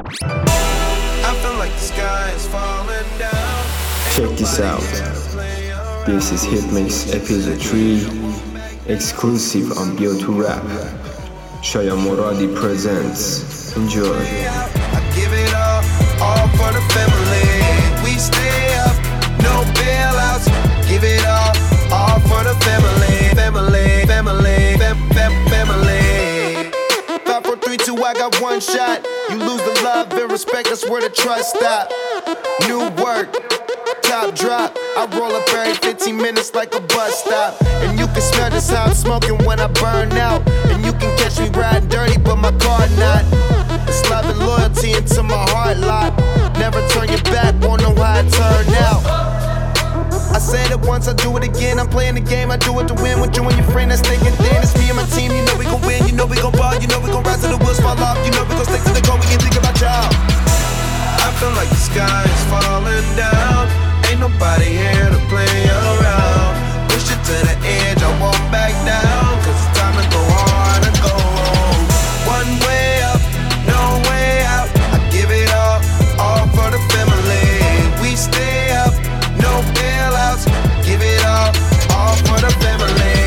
I feel like the sky is falling down. Check this out. This is Hitmix episode 3, exclusive on Bio2Rap. Shaya Moradi presents. Enjoy. I give it all for the family. We stay up, no bailouts. Give it all for the family. Family, family, family. 5, 4, 3, 2, I got one shot. You lose the love and respect, that's where the trust stop. New work, top drop. I roll up every 15 minutes like a bus stop. And you can smell just how I'm smoking when I burn out. And you can catch me riding dirty, but my car not. It's love and loyalty into my heart lot. Never turn your back, won't know how it turned out. I said it once, I do it again. I'm playing the game, I do it to win. With you and your friend that's thinking thin. It's me and my team, you know we gon' win. You know we gon' ball, you know we gon' rise till the wheels fall off. You know we gon' stick to the goal, we ain't think about y'all. I feel like the sky is falling down. Ain't nobody here to play around. Push it to the edge, I won't back down. Cause it's time to go hard and go home. One way up, no way out. I give it all for the family. We stay up, no bailouts. Give it all for the family.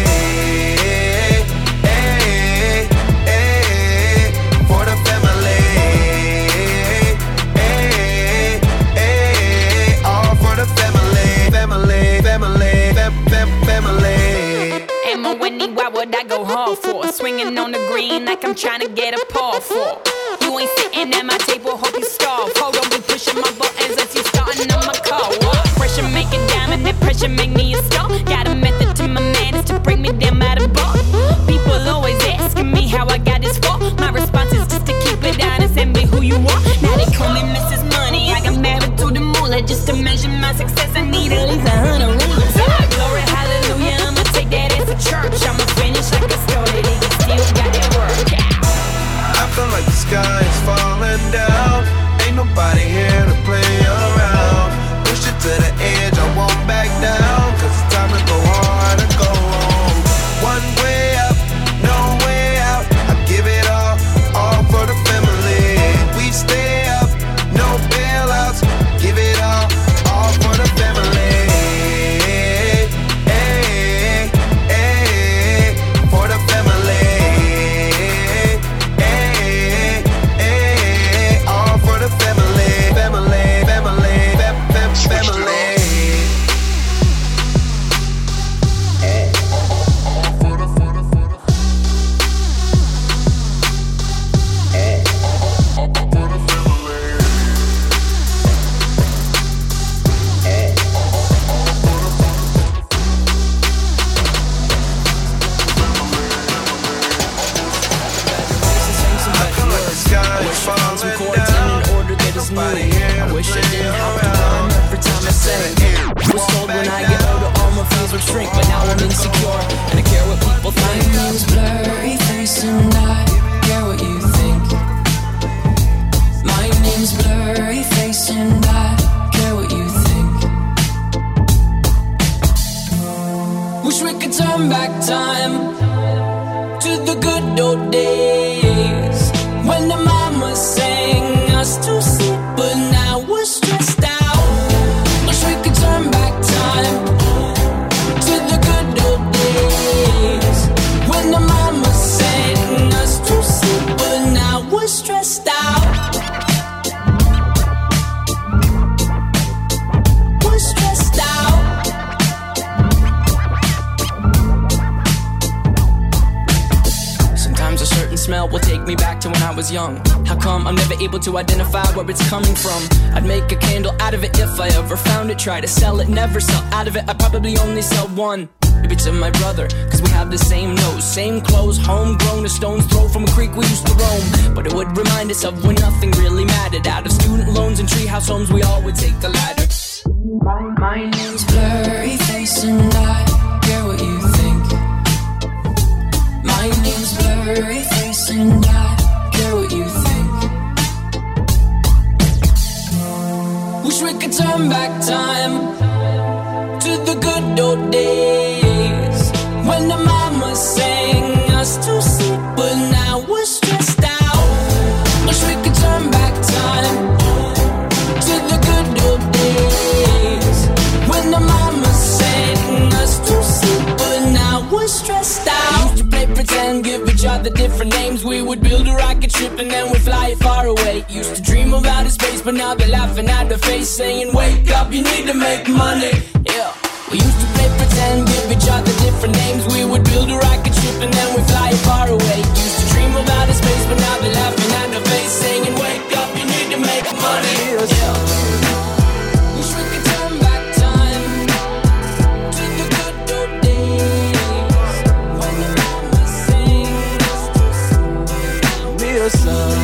Hey, hey, for the family. Hey, hey, all for the family. Family, family, family. Emma Whitney, why would I go hard for? Swinging on the green like I'm trying to get a paw for. You ain't sitting at my table, hope you starve. Hold on, be pushing my buttons as you starting on my car. What? Pressure make a diamond, that pressure make me a star. Got a method to my madness to bring me down by the bar. People always asking me how I got this far. My response is just to keep it honest and be who you are. Now they call me Mrs. Money, I got married to the moolah. Just to measure my success, I need at least 100 rulers. Glory, hallelujah, I'ma take that as a church. I'ma finish like I started it, you still got that work. I feel like the sky is falling down. Ain't nobody here to play around. Push it to the edge, I won't back down. Cause it's time to go hard and go home. One way up, no way out. I give it all for the family. We stay up, no bailouts. Give it all for the family. Hey, hey, for the family. Hey, hey, all for the family. Family, family, family. I wish I didn't have to rhyme every time I say it. Was told when I get older all my fears would shrink, but now I'm insecure and I care what people think. My name's blurry face and I care what you think. My name's blurry face and I care what you think. Wish we could turn back time to the good old days when the mama sang us to sleep, but now we're stressed out. Wish we could turn back time to the good old days when the mama sang us to sleep, but now we're stressed out. We're stressed out. Sometimes a certain smell will take me back to when I was young. How come I'm never able to identify where it's coming from? I'd make a candle out of it if I ever found it. Try to sell it, never sell out of it. I probably only sell one. Maybe to my brother, cause we have the same nose, same clothes, homegrown, a stone's throw from a creek we used to roam. But it would remind us of when nothing really mattered. Out of student loans and treehouse homes, we all would take the ladder. My name's blurry face and I care what you think. My name's blurry face and I care what you think. Wish we could turn back time to the good old days when the mama sang us to sleep, but now we're stressed out. Wish we could turn back time and then we fly far away. Used to dream of outer space, but now they're laughing at the face, saying, wake up, you need to make money. Yeah. We used to play pretend, give each other different names. We would build a rocket ship and then we fly far away. Used to dream of outer space, but now they're laughing at the face, saying, wake up, you need to make money. Yeah. Wish we could turn back time to the good old days when the mama sings us to sleep. Me a song.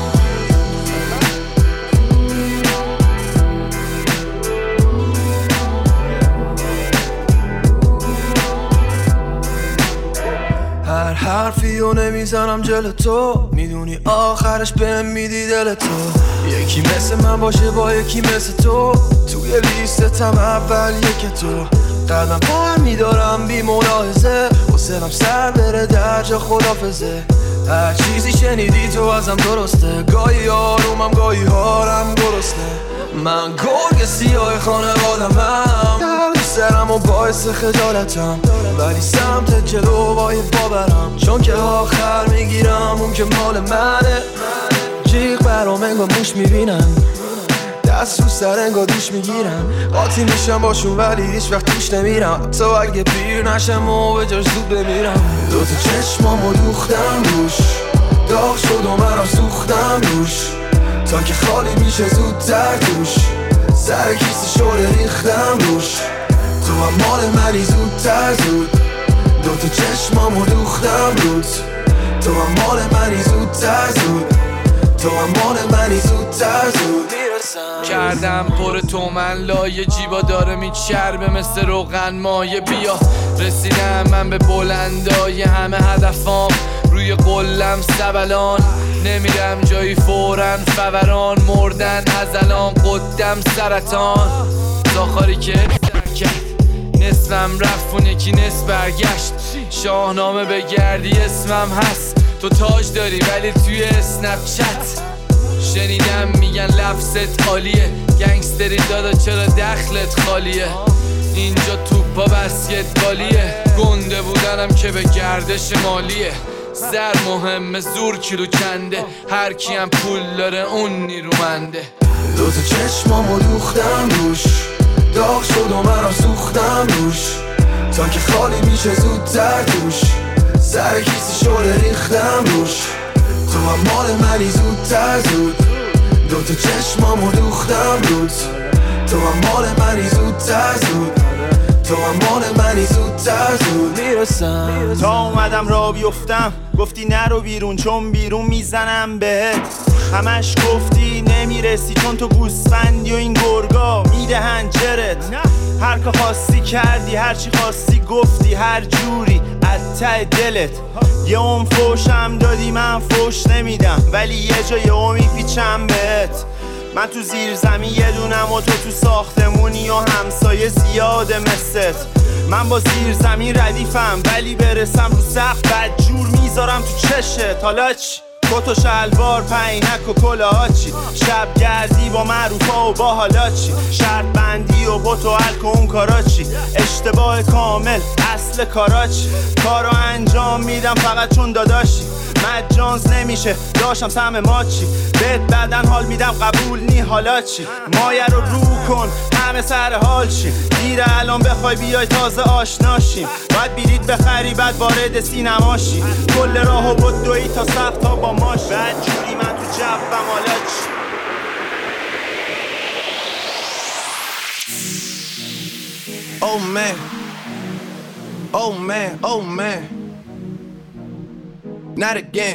هر حرفی رو نمیزنم جلو تو، میدونی آخرش بهم میدی دل تو. یکی مثل من باشه با یکی مثل تو، توی لیستم اول یک تو. قدم بار میدارم بی ملاحظه، حسنم سر بره در جا خدافزه. هر چیزی شنیدی تو ازم درسته، گاهی آرومم گاهی هارم درسته. من گرگ سیاه خانوادمم، درد سرم و باعث خجالتم، ولی سمت جلو باید باورم، چون که آخر میگیرم اون که مال منه. جیغ برام انگار موش میبینم، دست رو سر انگار دوش میگیرم، قاطی میشم باشون ولی هیچ وقت توش نمیرم، تو اگه پیر نشم و به جاش زود بمیرم. دوتا چشمامو دوختم روش، داغ شد و منم سوختم روش، تا که خالی میشه زودتر توش، سر کیسه شده ریختم روش. تو هم مال منی زودتر زود، دوتا چشمامو دوختم روت. تو هم مال منی زودتر زود، تو هم مال منی زودتر زود. کردم پر تو من لایه، جیبا داره میچربه مثل روغن مایه. بیا رسیدم من به بلندای همه هدفام، روی قلم سبلان نمیرم جایی فورن فوران، مردن از الان قدم سرطان. زاخاری که سر کرد نصفم رفت و یکی نصف برگشت، شاهنامه بگردی اسمم هست، تو تاج داری ولی توی اسنپ چت. شنیدم میگن لفظت عالیه، گنگستری دادا چرا دخلت خالیه، اینجا توپا بسکتبالیه، گنده بودنم که به گردش مالیه. زر مهمه زور کیلو کنده، هر کیم پول داره اون نیرومنده. دوتا چشمامو دوختم روش، داغ شد و منم سوختم روش، تا که خالی میشه زودتر توش، سر کیسه شده ریختم روش. تو هم مال منی زودتر زود، دوتا چشمامو دوختم روت. تو هم مال منی زودتر زود، تو هم مال منی زودتر زود میرسم. تا اومدم را بیفتم گفتی نرو بیرون چون بیرون میزنم بهت، همش گفتی نمیرسی چون تو گوسفندی و این گرگا میدهن جرت. هر که خواستی کردی، هر چی خواستی گفتی، هر جوری از ته دلت. یه اون فوشم دادی من فوش نمیدم، ولی یه جا یه اون میپیچم بهت. من تو زیر زمین یه دونم و تو ساختمونی و همسایه زیاده مثلت. من با زیر زمین ردیفم ولی برسم رو سقف بدجور میذارم تو چشت. حالا چی؟ کت و شلوار پینک و کلاه چی؟ شب گردی با معروفا و با حالا چی؟ شرط بندی و بوت و الک و اون کارا چی؟ اشتباه کامل اصل کارا چی؟ کارو انجام میدم فقط چون داداشی، مجانز نمیشه داشتم سهم ما چی؟ بهت بعدن حال میدم قبول نی حالا چی؟ مایه رو کن همه سر حال چی؟ دیره الان بخوای بیای تازه آشناشیم، باید بلیط بخری بعد وارد سینما شی، کل راهو بدوی تا سقف تا با ماش. بعد جوری من تو جبم حالا چی؟ Oh man, oh man, oh man, not again.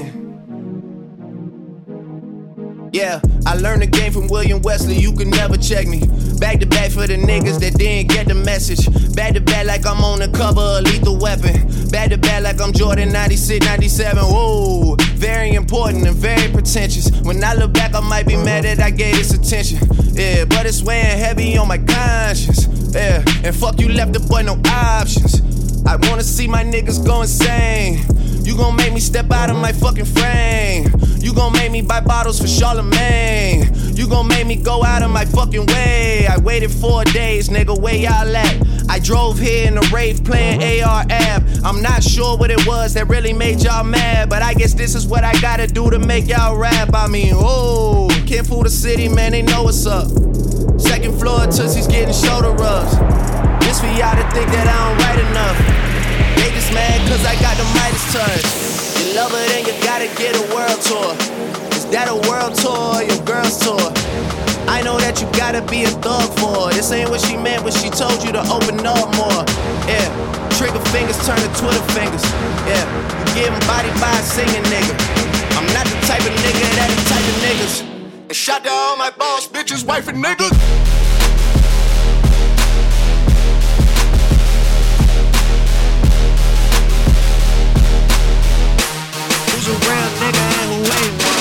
Yeah, I learned the game from William Wesley, you can never check me. Back to back for the niggas that didn't get the message. Back to back like I'm on the cover of Lethal Weapon. Back to back like I'm Jordan 96, 97. Whoa, very important and very pretentious. When I look back I might be mad that I gave this attention. Yeah, but it's weighing heavy on my conscience. Yeah, and fuck you left the boy no options. I wanna see my niggas go insane. You gon' make me step out of my fucking frame. You gon' make me buy bottles for Charlemagne. You gon' make me go out of my fucking way. I waited 4 days, nigga, where y'all at? I drove here in a rave playing AR-AB. I'm not sure what it was that really made y'all mad, but I guess this is what I gotta do to make y'all rap. I mean, oh, can't fool the city, man, they know what's up. Second floor, Tootsie's getting shoulder rubs. This for y'all to think that I don't write enough. They just mad cause I got the Midas touch. You love her, then you gotta get a world tour. Is that a world tour or your girl's tour? I know that you gotta be a thug for her. This ain't what she meant when she told you to open up more. Yeah, trigger fingers turn to Twitter fingers. Yeah, you getting body by a singing nigga. I'm not the type of nigga that the type of niggas. And shout to all my boss bitches, wife and niggas. Who's a real nigga and who ain't one?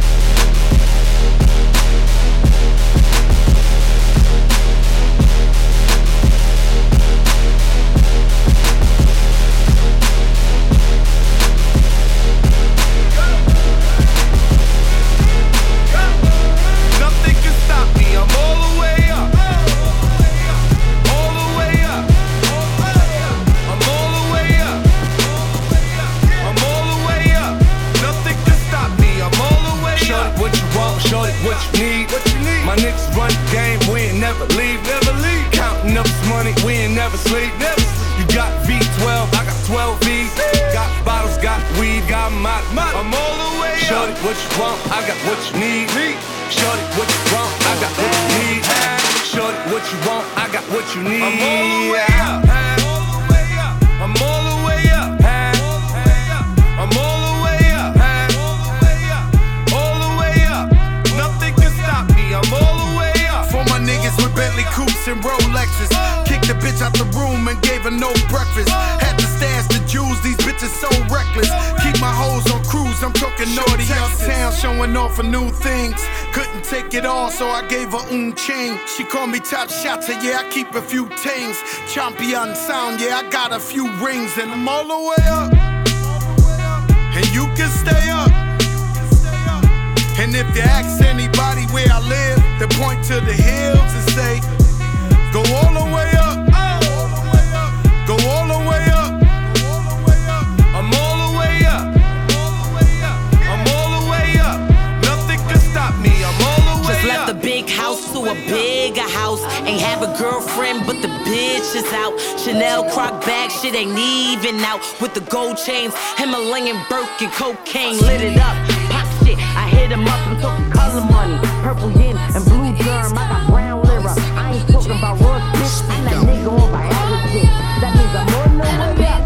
What you want, I got what you need. Shorty, what you want, I got what you need. Shorty, what you want, I got what you need. I'm all the way up. I'm all the way up. I'm all the way up. All the way up. Nothing can stop me. I'm all the way up. For my niggas with Bentley coupes and Rolexes, kicked the bitch out the room and gave her no breakfast. Had to stash the jewels, these bitches so reckless. Keep my hoes on cruise, I'm talking naughty uptown, showing off for new things. Couldn't take it all, so I gave her chain. She called me top shotter, yeah, I keep a few things. Champion sound, yeah, I got a few rings. And I'm all the way up, and you can stay up. And if you ask anybody where I live, they point to the hills and say, go all the way up. Go all the way up. I'm all the way up. I'm all the way up. Nothing can stop me. I'm all the way up. Just left the big house to a bigger house. Ain't have a girlfriend, but the bitch is out. Chanel croc bag, shit ain't even out. With the gold chains, Himalayan Birkin, cocaine lit it up. Pop shit, I hit him up. I'm talking color money, purple yin and blue germ. I got brown lira. I ain't talking about Ross bitch. I'm that nigga on my average. That means I'm on the way up.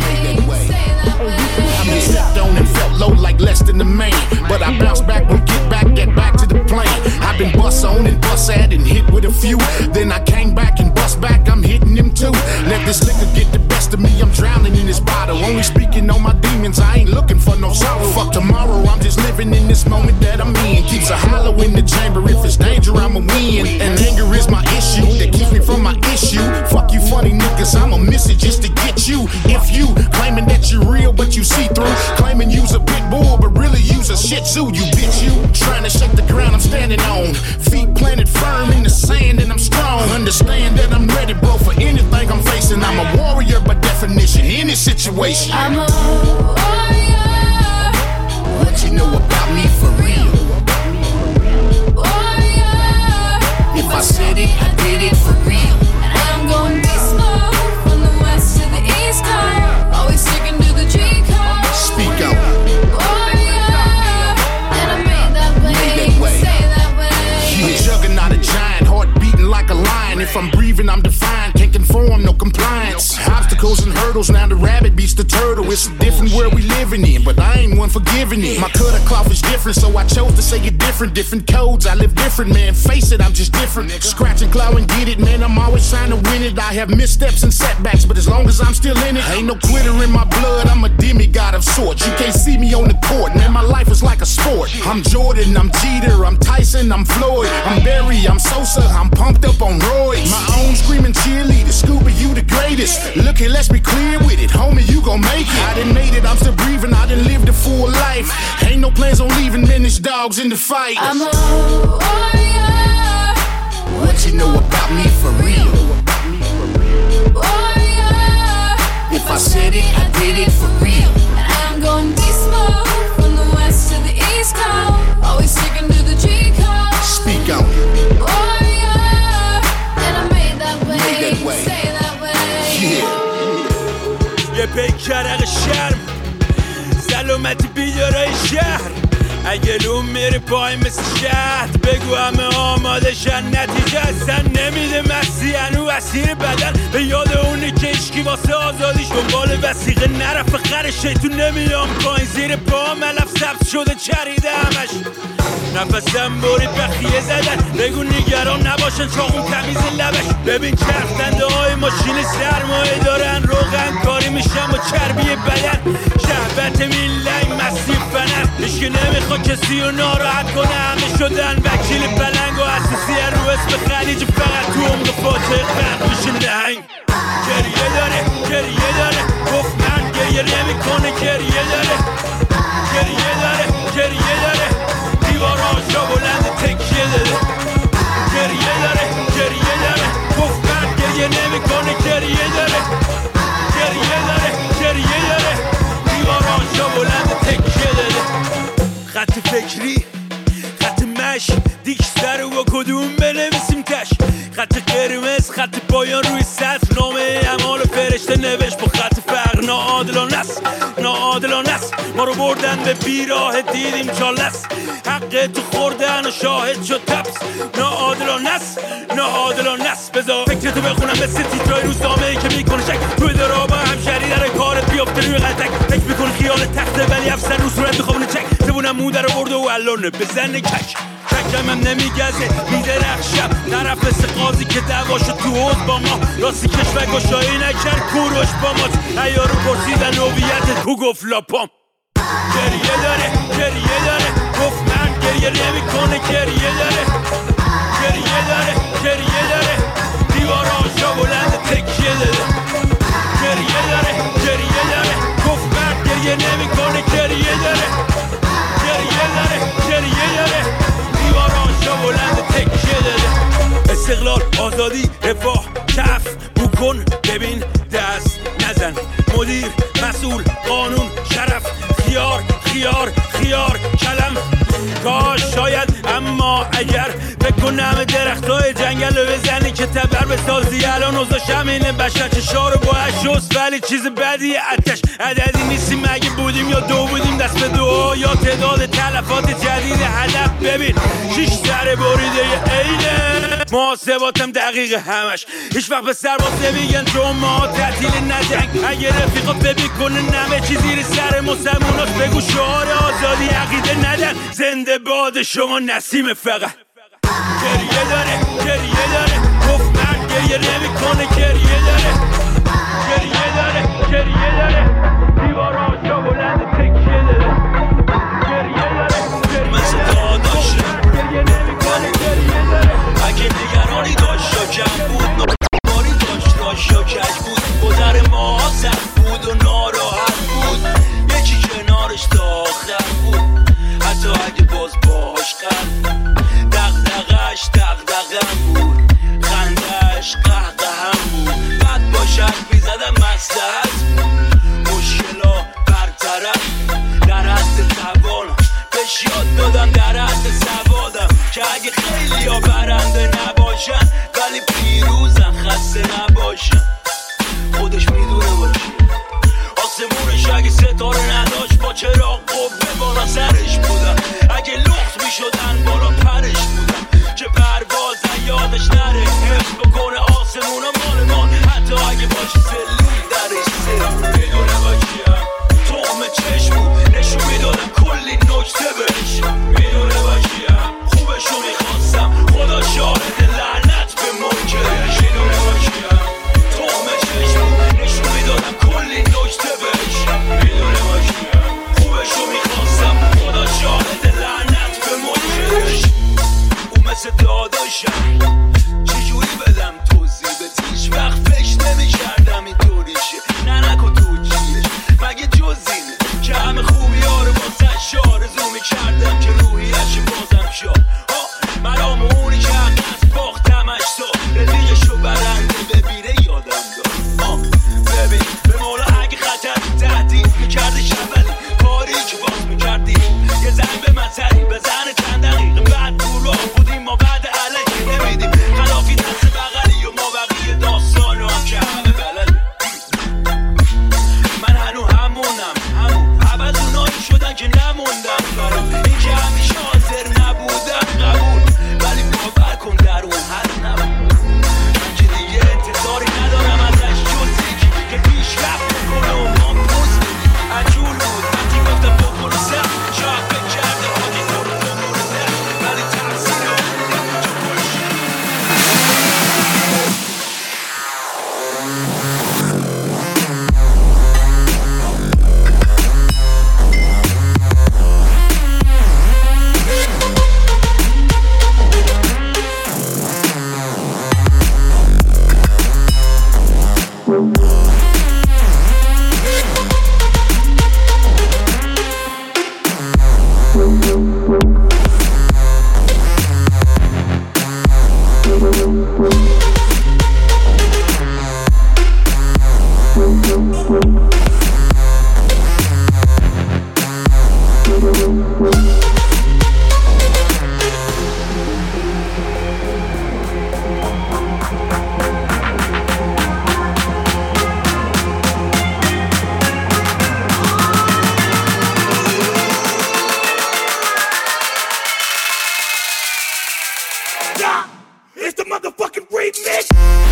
I been stepped on and felt low like less than the man, but I bounced back, won't get back to the plan. I've been bust on and bust at and hit with a few. Then I came back and bust back, I'm hitting them too. Let this liquor get the best of me, I'm drowning in this bottle. Only speaking on my demons, I ain't looking for no sorrow. Fuck tomorrow, I'm just living in this moment that I'm in. Keeps a hollow in the chamber, if it's danger, I'ma win. And anger is my issue, that keeps me from my issue. Fuck you funny niggas, I'ma miss it just to get you. If you claiming that you're real, but you see through. Claiming you's a pit bull, but really you's a shih tzu, you bitch you. Trying to shake the ground I'm standing on. Feet planted firm in the sand and I'm strong. Understand that I'm ready, bro, for anything I'm facing. I'm a warrior by definition, any situation. I'm a warrior. What you know about me for real? Warrior. If I said it, I did it for real. And I'm going beast mode from the west to the east coast. Always sticking to the G code. Speak out. Warrior. And I made that way. Say that way. You a juggernaut, a giant, heart beating like a lion. If I'm breathing, I'm defiant, can't conform, no compliance. Obstacles and hurdles, now the rabbit beats the turtle. It's a different world we living in, but I ain't one for giving it. My cut of cloth is different, so I chose to say it different. Different codes, I live different, man. Face it, I'm just different. Scratch and claw and get it, man. I'm always trying to win it. I have missteps and setbacks, but as long as I'm still in it, ain't no quitter in my blood. I'm a demigod of sorts. You can't see me on the court, man. My life is like a sport. I'm Jordan, I'm Jeter, I'm Tyson, I'm Floyd, I'm Barry, I'm Sosa, I'm pumped up on roids. My own screaming cheerleader, Scuba, you the greatest. Look here, let's be clear with it, homie, you gon' make it. I done made it, I'm still breathing, I done lived a full life. Ain't no plans on leaving, man, there's dogs in the fight. I'm a warrior. I did it for real. And I'm going beast mode, from the west to the east coast, always sticking to the G code. Speak out. Warrior, and I made that way. Say that way. یه پیکرق شرم سلامتی بیدارای شهر اگه لوم میره پای مثل شهد بگو همه آماده شن نتیجه اصلا نمیده مستی هنو اسیر بدن به یاد اونی که اشکی واسه آزادیش دنبال وسیقه نرفه خر شیطون نمیام پایین زیر پا ملف سبز شده چریده همش نفسم برید بخیه زدن بگو نگران نباشن چاقون تمیز لبش ببین چرخدنده های ماشین سرمایه دارن روغن کاری میشن با چربی بدن شهبت میلنگ مسیب فنم اشکه نمیخوا کسی رو ناراحت کنه همه شدن وکیل پلنگ و اساسی رو اسم خلیج فقط تو عمق فاتح غرق میشه نهنگ گریه داره گفت من گریه نمیکنه گریه داره دیواراشا بلند تکیه داده گریه داره گفت من گریه نمیکنه گریه داره دیواراشا بلند تکیه داده خط فکری خط مش دیکستر و کدوم بنویسیم تش خط قرمز خط پایان روی سطر نامه اعمال فرشته نوشت با خط فقر ناعادلانه است ما رو بردن به بیراه دیدیم چالس حق تو خوردن و شاهد شد تپس ناعادلانه است بذار فکرتو بخونم مثل تیترای روزنامه ای که میکنه شک توی درابا همشری در کارت بیافته روی قلتک فکر میکنه خیال تخته ولی افسر رو صورت میخوابونه چک زبونم مو در آورده و الانه بزنه ککم هم نمیگزه میدرخشم طرف مثل قاضی که دعواشو تو حوض با ما راستی کشور گشایی نکرد کوروش با مات ایارو پرسیدن نوبیت کو گفت لاپام گریه داره گفت من گریه نمیکنه گریه داره دیواراشا بلند تکیه داده گریه داره گفت من گریه نمیکنه گریه داره دیواراشا بلند تکیه داده استقلال آزادی رفاه کف بکن ببین دست نزن مدیر مسئول قانون شرف خیار کلم کاش شاید اما اگر بکنم درختای جنگل رو بزنی که تبر بسازی الان اوضاعشم اینه بشر چشارو با اشوست ولی چیز بدی آتش عددی نیستیم اگه بودیم یا دو بودیم دست به دعا یا تعداد تلفات جدید هدف ببین 6 سر بریده اینه محاسباتم دقیقه همش هیچ وقت به سرباز نمیگن چون ما تعطیل نجنگ اگه رفیقات ببین کنه نمه چی زیر سر مسلمونات بگو شعار آزادی عقیده ندن زنده باد شما نسیم فقط گریه داره گفت من گریه نمیکنه گریه داره دیواراشا بلند تکیه داده گریه داره مثل داداشه اگه نگرانی داشت و کم بود ناری داشت راش و کج بود گذر ما سخت بود و ناراحت بود یکی کنارش تا آخر بود حتی اگه باز باش قلب دغدغش دغدغم بود خندش قهقهم بود بد باشد میزدم مصلحت مشکلا برطرف در حد توان بهش یاد دادم در حد سوادم که اگه خیلی ها برنده نباشن ولی پیروزن خسته نباشن خودش میدونه باشه آسمونش اگه ستاره نداشت با چراغ قوه بالا سرش بودم اگه لخت میشدن بالا پرش بودم که پروازن یادش نره حفظ بکنه آسمونا مالمان حتی اگه باشی سلول درش سر میدونه باشیم تخم چشمو نشون میدادم کلی نکته بهش میدونه باشیم خوبشو میخواستم خدا شاهد لعنت به منکرش میدونه باشیم تخم چشمو نشون میدادم کلی نکته بهش میدونه باشیم خوبشو میخواستم خدا شاهد لعنت به منکرش او مثل داداشم چجوری بدم توضیح به هیچ وقت فکر نمیکردم اینطوریشه نکن تو چیش مگه جز اینه که همه خوبی ها رو واسه آرزو میکردم که روحیش بازم شد مرام اونی که از باختمش تا رفیقشو برنده ببیره یادم داد ببین به مولا اگه خط nigga. It's the motherfucking remix.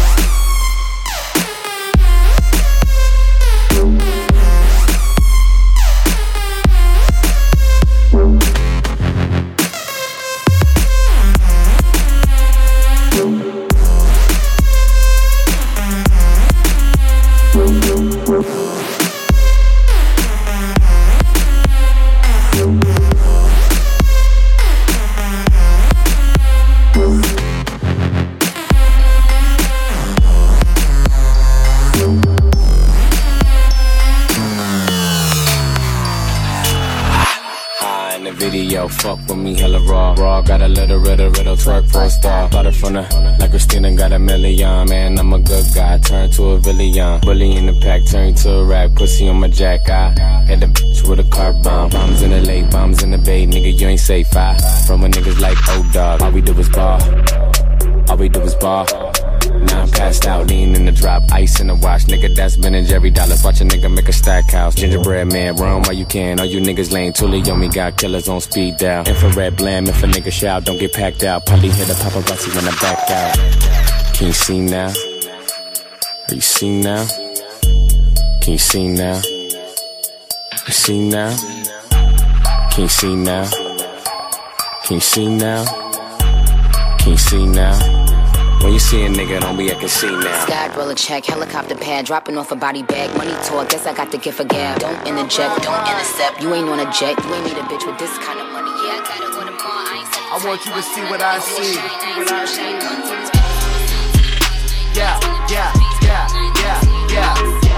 Video, fuck with me, hella raw, got a little riddle, twerk for a star. Started from the, like Christina, got a million, man, I'm a good guy, turn to a villain. Bully in the pack, turn to a rap, pussy on my jack, I hit the bitch with a car bomb. Bombs in the lake, bombs in the bay, nigga, you ain't safe, from a niggas like O-Dog, all we do is ball, all we do is ball. Now I'm passed out, lean in the drop, ice in the wash. Nigga, that's Ben and Jerry Dollars. Watch a nigga make a stack house. Gingerbread man, run while you can. All you niggas lame. Tully on me, got killers on speed dial. Infrared blam, if a nigga shout, don't get packed out. Probably hit a paparazzi when I back out. Can you see now? Are you see now? Can you see now? You see now? Can you see now? Can you see now? Can you see now? When you see a nigga, don't be acting see now. Sky roll a check, helicopter pad, dropping off a body bag. Money talk, guess I got the gift of gab. Don't interject, don't intercept. You ain't on a jet, you ain't need a bitch with this kind of money. Yeah, I gotta go to mall. I want you to see what I see. Yeah, yeah, yeah, yeah,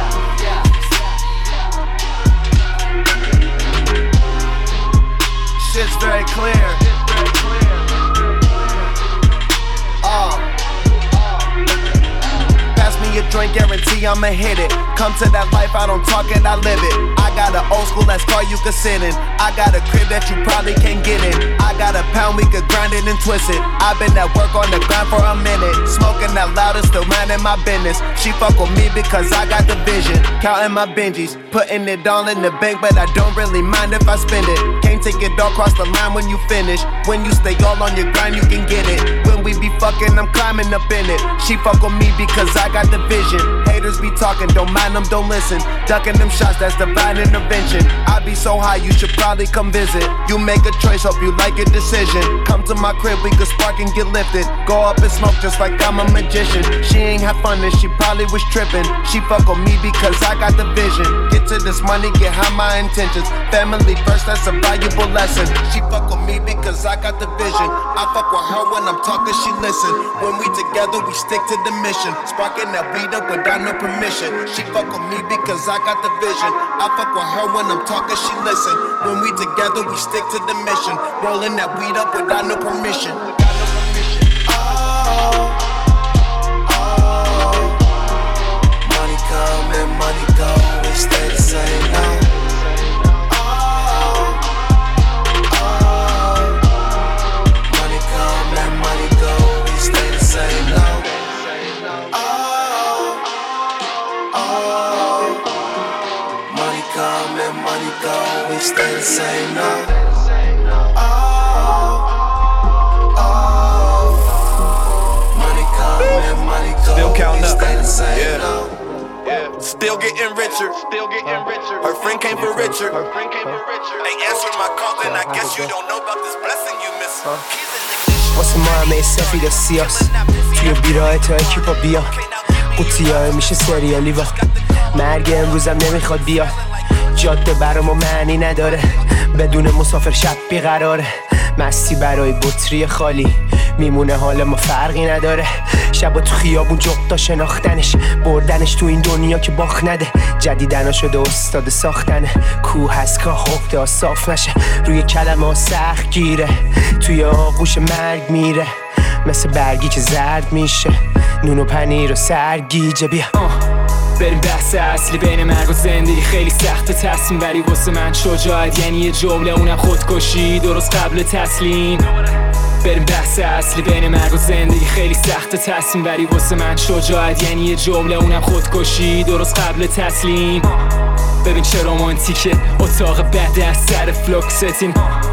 yeah. Shit's very clear. Pass me a drink, guarantee I'ma hit it. Come to that life, I don't talk it, I live it. I got an old school that's car you could sit in. I got a crib that you probably can't get in. I got a pound, we could grind it and twist it. I've been at work on the grind for a minute. Smoking that loud and still minding my business. She fuck with me because I got the vision. Counting my Benjis, putting it all in the bank, but I don't really mind if I spend it. Can't take it all across the line when you finish. When you stay all on your grind, you can get it. When we be fucking, I'm climbing up in it. She fuck with me because I got the vision. Haters be talking, don't mind them, don't listen. Ducking them shots, that's divine intervention. I be so high, you should probably come visit. You make a choice, hope you like your decision. Come to my crib, we could spark and get lifted. Go up and smoke just like I'm a magician. She ain't have fun and she probably was tripping. She fuck with me because I got the vision. Get to this money, get high my intentions. Family first, that's a valuable lesson. She fuck with me because I got the vision. I fuck with her when I'm talking, she listen. When we together, we stick to the mission. Sparking that weed up without no permission. She fuck with me because I got the vision. I fuck with her when I'm talking, she listen. When we together, we stick to the mission. Rolling that weed up without no permission. Money come and money go, we stay the same now. Money come and money go, we stay the same now. Money come and money go, we stay the same now. Still counting up, yeah. Still getting richer. Her friend came for richer. Ain't answering my call, then I guess you don't know about this blessing you missing. واسه ما همه سفید و سیاس توی بیراه تا اکیپا بیا قوطیای میشه سریالی با مرگ امروزم نمیخواد بیاد جاده برا ما معنی نداره بدون مسافر شب بیقراره مستی برای بطری خالی میمونه حال ما فرقی نداره شبا تو خیابون جغدا شناختنش بردنش تو این دنیا که باخت نده جدیدنا شده استاد ساختنه کوه هست که حفته صاف نشه روی کلمه سخت گیره توی آغوش مرگ میره مثل برگی که زرد میشه نون و پنیر و سرگیجه بیا بریم بحث اصلی بین مرگ و زندگی خیلی سخت تصمیم ولی واسه من شجاعت یعنی یه جمله اونم خودکشی درست قبل تسلیم بریم بحث اصلی بین مرگ و زندگی خیلی سخت تصمیم ولی واسه من شجاعت یعنی یه جمله اونم خودکشی درست قبل تسلیم ببین چه رومانتیکه اتاق بعد از سر فلوکستین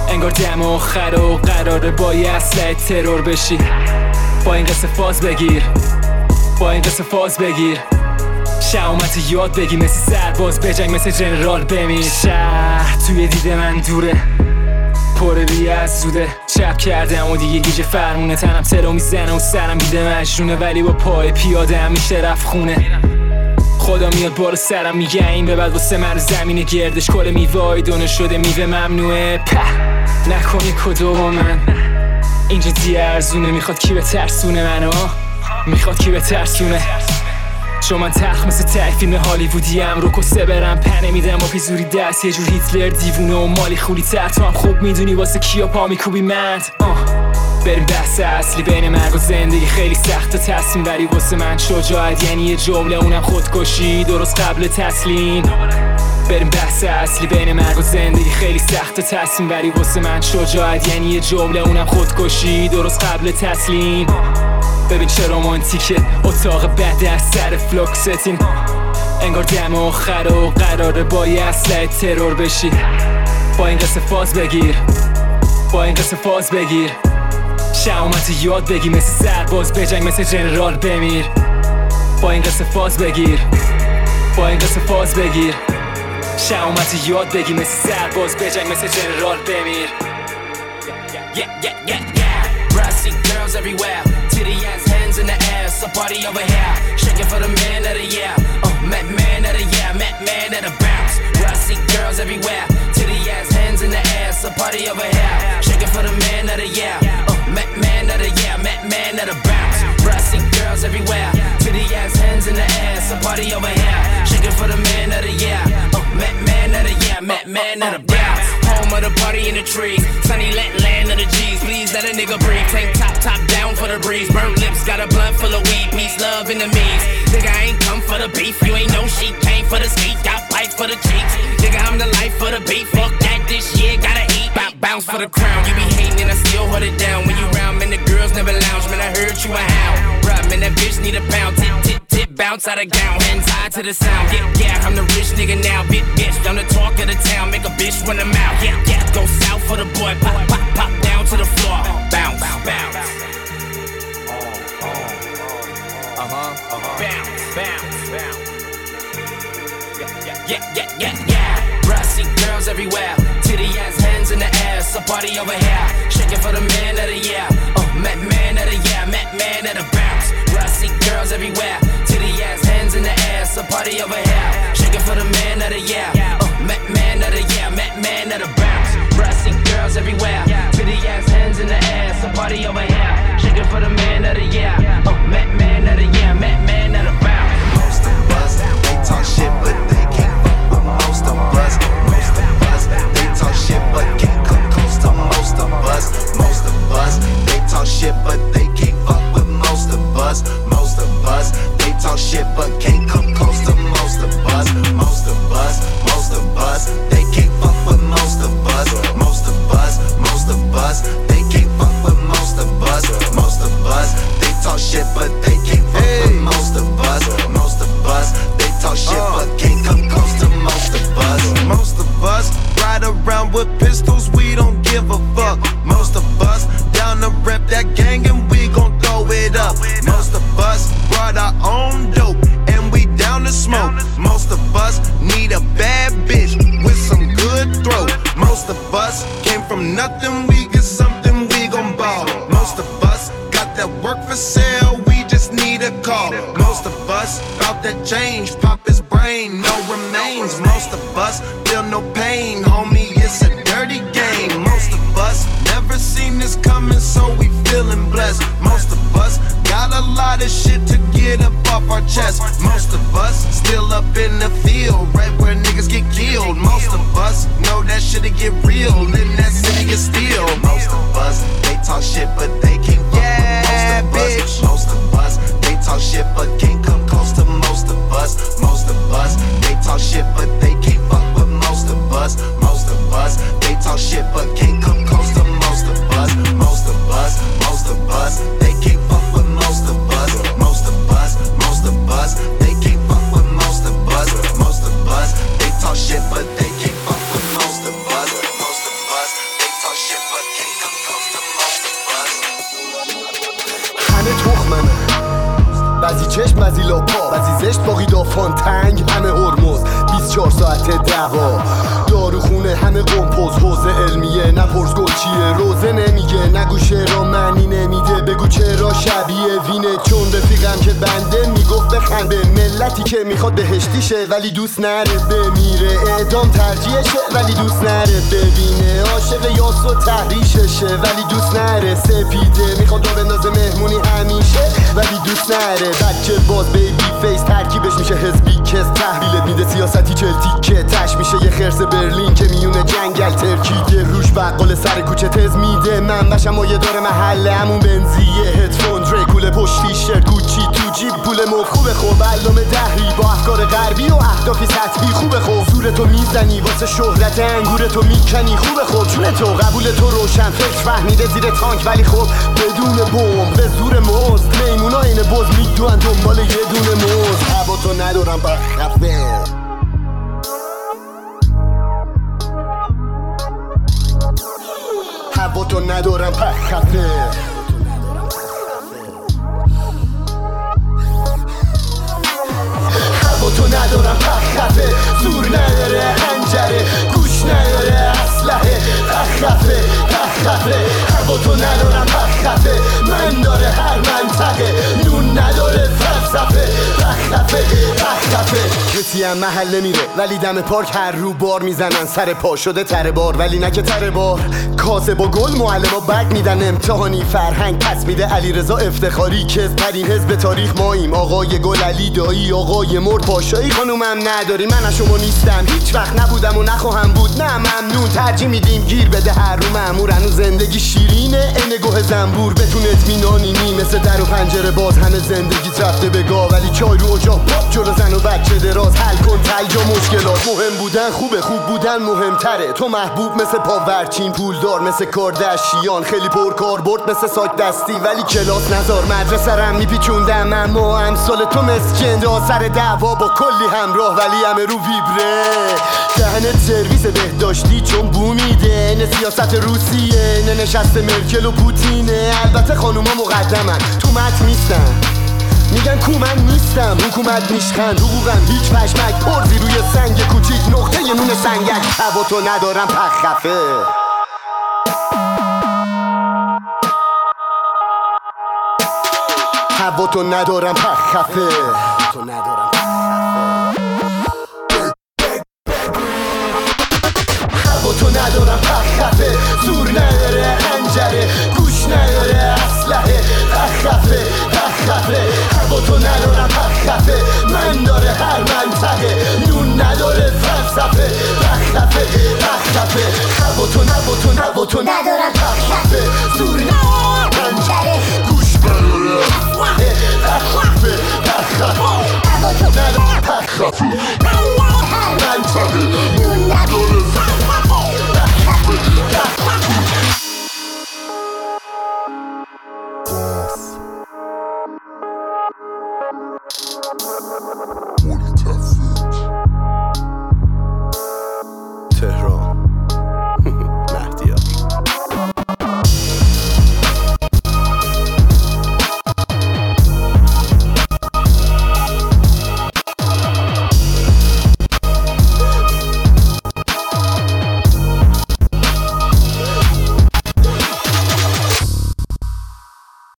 انگار دم آخر و قراره با یه اسلحه ترور بشی. با این قصه فاز بگیر، با این قصه فاز بگیر، شهامت یاد بگی مثل سرباز بجنگ مثل جنرال بمیر. شهر توی دید من دوره پر ریه از زوده، چپ کردم و دیگه گیج فرمونه، تنم ترو میزنه و سرم بیده مجنونه، ولی با پای پیاده هم میشه رفت خونه. خدا میاد بالا سرم میگه این به بعد واسه من زمین گردش کل میوای دونه شده میوه ممنوعه. نکنی کدوم من اینجا دیگه ارزونه، میخواد کی به ترسونه منو، میخواد کی به ترسونه. چون من تلخ مثل ته فیلم هالیوودی ام، رو کسه برم پنه میدم و پیزوری دست، یه جور هیتلر دیوونه و مالی خولی تر. تو هم خوب میدونی واسه کیا پا میکوبی مند. بریم بحث اصلی بین مرگ و زندگی خیلی سخت و تصمیم ولی واسه من شجاعت یعنی یه جمله اونم خودکشی درست قبل تسلیم. بریم بحث اصلی بین مرگ و زندگی خیلی سخت و تصمیم ولی واسه من شجاعت یعنی یه جمله اونم خودکشی درست قبل تسلیم. ببین چه رومانتیکه اتاق بد از سر فلوکستین، انگار دم آخر و قراره با یه اسلحه ترور بشی. با این قصه فاز بگیر، با این قصه فاز بگیر، شهامت یاد بگی مثل سرباز بجنگ مثل جنرال بمیر. با این قصه فاز بگیر، با این قصه فاز بگیر، شهامت یاد بگی مثل سرباز بجنگ مثل جنرال بمیر. Brassy girls everywhere, titty ass hands in the air, so party over here, shaking for the man of the year, met man of the year, met man of the bounce. Brassy girls everywhere, titty ass hands in the air, so party over here, shaking for the man of the year, met man of the year, met man of the bounce. Brassy girls everywhere, titty ass hands in the air, so party over here, shaking for the man of the year, met man of the year, met man of the bounce. Home of the party in the trees, sunny land of the G's, please let a nigga breathe. Tank top down for the breeze, burnt lips, got a blunt full of weed, peace, love, enemies. Nigga, I ain't come for the beef, you ain't no sheep, came for the skeet, got pipes for the cheeks. Nigga, I'm the life for the beat, fuck that, this year, gotta eat, bounce for the crown. You be hating and I still hold it down, when you round, man, the girls never lounge, man, I heard you a hound. Bruh, man, that bitch need a pound, tip, bounce out of gown, hands high to the sound. Yeah, I'm the rich nigga now, bitch, I'm the talk of the town, make a bitch run them out. Yeah, go south for the boy, pop down to the floor, bounce. Bounce. Yeah. Brassy girls everywhere, titty ass hands in the air, so party over here, shaking for the man of the year, met man of the year, met man of the bounce. Brassy girls everywhere, titty ass hands in the air, so party over here, shaking for the man of the year, met man of the year, met man of the bounce. Brassy girls everywhere, titty ass hands in the air, so party over here, shaking for the man of the year, met man of the year, met man of the bounce. Most of us, they talk shit but they can't fuck with most of us. Most of us, they talk shit but can't come close to most of us. Most of us, they talk shit but they can't fuck with most of us. Most of us, they talk shit but can't come close to most of us. Most of us, most of us, they can't fuck with most of us. Most of us, most of us, they can't fuck with most of us. Most of us, they talk shit but they can't fuck with most of us. Most of us, they talk shit but can't come close to most of us. Most of us ride around with pistols, we don't give a fuck. Most of us down to rep that gang and we gon' throw it up. Most of us brought our own dope and we down to smoke. Most of us need a bad bitch with some good throat. Most of us came from nothing, we get something, we gon' ball. Most of us got that work for sale, we just need a call. Most of us bout that change, pop his brain, no remains. Most of us feel no pain, homie, it's a dirty game. Most of us never seen this coming, so we feeling blessed. Most of us got a lot of shit to get up off our chest. Most of us still up in the field, right where niggas get killed. Most of us know that shit'll get real, in that city is still. Most of us, they talk shit but they can't fuck with most of us. Most of us, they talk shit but can't come close to most of us. Most of us, they talk shit but they can't fuck with most of us. Most of بعضی چشم بعضی لاپا بعضی زشت باقی دافان تنگ همه هرمز 24 ساعت دعوا داروخونه همه قمپوز حوزه علمیه نپرس گل چیه روزه نمیگه نگو شعرا معنی نمیده بگو چرا شبیه وینه چون رفیقم که بنده میگفت بخنده ملتی که میخواد بهشتیشه ولی دوست نره بمیره اعدام ترجیحشه ولی دوست نره ببینه عاشق یاس و تحریششه ولی دوست نره سپیده میخواد رو بندازه مهمونی همیشه ولی دوست نره بچه باز بیبی فیس ترکیبش میشه حزبی کس تحویلت میده سیاستی چلتی که تش میشه یه خرس برلین که میونه جنگل ترکیده روش بقال سر کوچه تز میده من بشم و یه داره محله همون بنزیه هدفون دریکول پشت فیشر گوچی تو جیب پول خوبه خوب علامه دهری با افکار غربی و اهدافی سطحی خوبه خوب زورتو میزنی واسه شهرت انگورتو میکنی خوبه خوب چون تو قبول تو روشن فکر فهمیده زیر تانک ولی خب بدون بمب به زور مزد میمونا این بز میدونن دنبال یه دونه مزد هوا تو ندارم بخفه هوا تو ندارم بخفه هوا تو ندارم بخفه زور نداره هنجره گوش نداره اسلحه بخفه هوا تو ندارم بخفه من داره هر منطقه نون نداره فلسفه بخفه کسی هم محله میره ولی دم پارک هر رو بار میزنن سر پا شده تره بار ولی نه که تره بار کاسه با گل معلما بگ میدن امتحانی فرهنگ پس میده علیرضا افتخاری کس ترین حزب تاریخ ماییم آقای گل علی دایی آقای مرد پاشایی خانومم نداری من از شما نیستم هیچ وقت نبودم و نخواهم بود نه ممنون ترجیح میدیم گیر بده هر رو مأمور هنوز زندگی شیرینه این گوه زنبور بتون اطمینانی نی مثل در و پنجره باز همه زندگی رفته به گاه ولی چای رو اجاق پاپ جلو زن و بچه دراز حل کن تلجا مشکلات مهم بودن خوب بودن مهمتره تو محبوب مثل پاورچین پولدار مثل کاردشیان خیلی پرکار برد مثل ساک دستی ولی کلاس نزار مدرسه رم میپیچوندم اما امثال تو مسکند آثر دعوا با کلی همراه ولی همه رو ویبره دهنت سرویس بهداشتی چون بو میده نه سیاست روسیه نه نشست مرکل و پوتینه البته خانوما مقدمن تو متن نیستن میگن کو من نیستم حکومت میشخند حقوقم هیچ پشمک پرزی روی سنگ کوچیک نقطه ی نون سنگک هوا تو ندارم پخفه هوا تو ندارم پخفه هوا تو ندارم پخفه زور نداره هنجره گوش نداره اسلحه بخفه هوا تو ندارم بخفه من داره هر منطقه نون نداره فلسفه بخفه هوا تو ندارم بخفه زور نداره